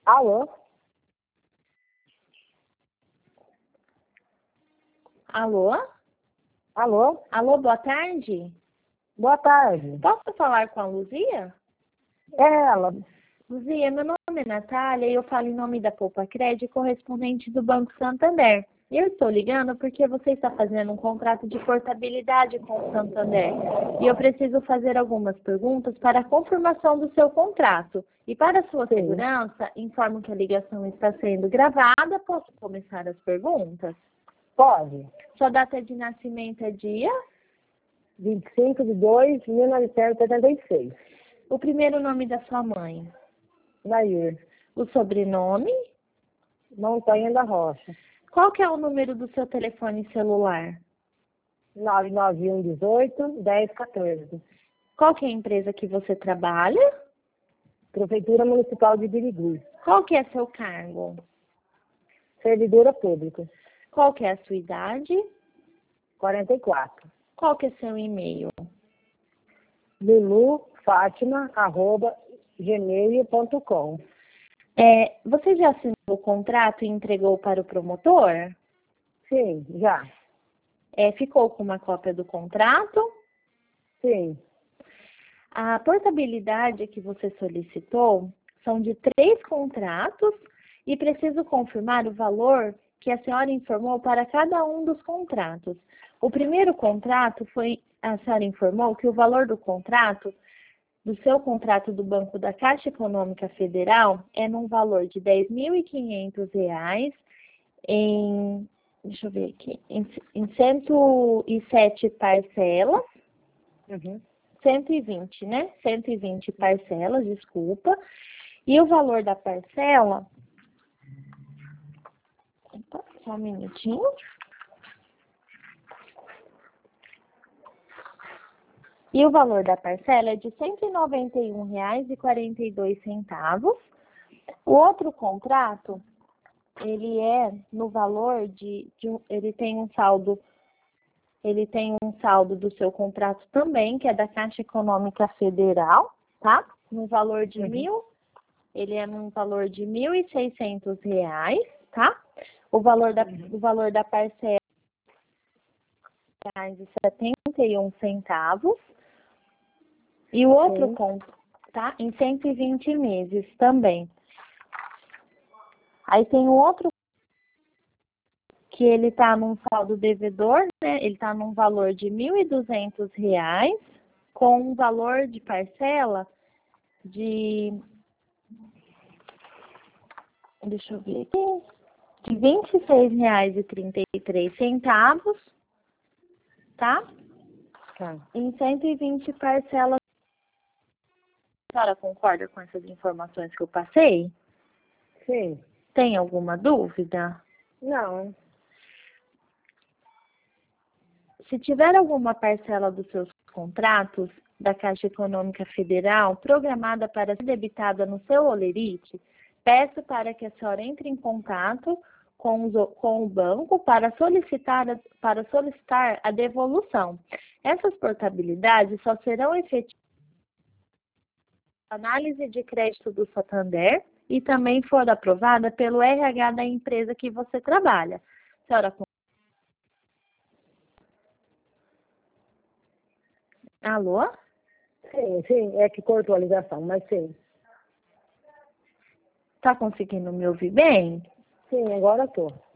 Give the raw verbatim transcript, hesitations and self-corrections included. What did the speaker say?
Alô? Alô? Alô? Alô, boa tarde. Boa tarde. Posso falar com a Luzia? É ela. Luzia, meu nome é Natália e eu falo em nome da Poupa Crédito, correspondente do Banco Santander. Eu estou ligando porque você está fazendo um contrato de portabilidade com o Santander. E eu preciso fazer algumas perguntas para a confirmação do seu contrato. E para sua Sim. segurança, informo que a ligação está sendo gravada. Posso começar as perguntas? Pode. Sua data de nascimento é dia? vinte e cinco de dois de mil novecentos e setenta e seis. O primeiro nome da sua mãe? Nair. O sobrenome? Montanha da Rocha. Qual que é o número do seu telefone celular? nove nove um um oito, dez quatorze. Qual que é a empresa que você trabalha? Prefeitura Municipal de Birigui. Qual que é seu cargo? Servidora Pública. Qual que é a sua idade? quarenta e quatro. Qual que é seu e-mail? Lulu Fátima, arroba, gmail ponto com. É, você já assinou o contrato e entregou para o promotor? Sim, já. É, ficou com uma cópia do contrato? Sim. A portabilidade que você solicitou são de três contratos e preciso confirmar o valor que a senhora informou para cada um dos contratos. O primeiro contrato foi, a senhora informou que o valor do contrato, do seu contrato do Banco da Caixa Econômica Federal, é num valor de dez mil e quinhentos reais em, deixa eu ver aqui, em, em cento e sete parcelas. Uhum. cento e vinte, né? cento e vinte parcelas, desculpa. E o valor da parcela... Opa, só um minutinho. E o valor da parcela é de cento e noventa e um reais e quarenta e dois centavos. O outro contrato, ele é no valor de, de um- ele tem um saldo, ele tem um saldo do seu contrato também, que é da Caixa Econômica Federal, tá? No valor de Uhum. mil, ele é num valor de mil e seiscentos reais, tá? O valor da, o valor da parcela é reais e setenta e um centavos. E o outro Sim. conto, tá? Em cento e vinte meses também. Aí tem o outro que ele tá num saldo devedor, né? Ele tá num valor de mil e duzentos reais, com um valor de parcela de, deixa eu ver aqui, de vinte e seis reais e trinta e três centavos, tá? Tá. Em cento e vinte parcelas. A senhora concorda com essas informações que eu passei? Sim. Tem alguma dúvida? Não. Se tiver alguma parcela dos seus contratos da Caixa Econômica Federal programada para ser debitada no seu holerite, peço para que a senhora entre em contato com, os, com o banco para solicitar, a- para solicitar a devolução. Essas portabilidades só serão efetivas na análise de crédito do Santander e também for aprovada pelo R H da empresa que você trabalha. Senhora, alô? Sim, sim. É que cortou a ligação, mas sim. Tá conseguindo me ouvir bem? Sim, agora estou.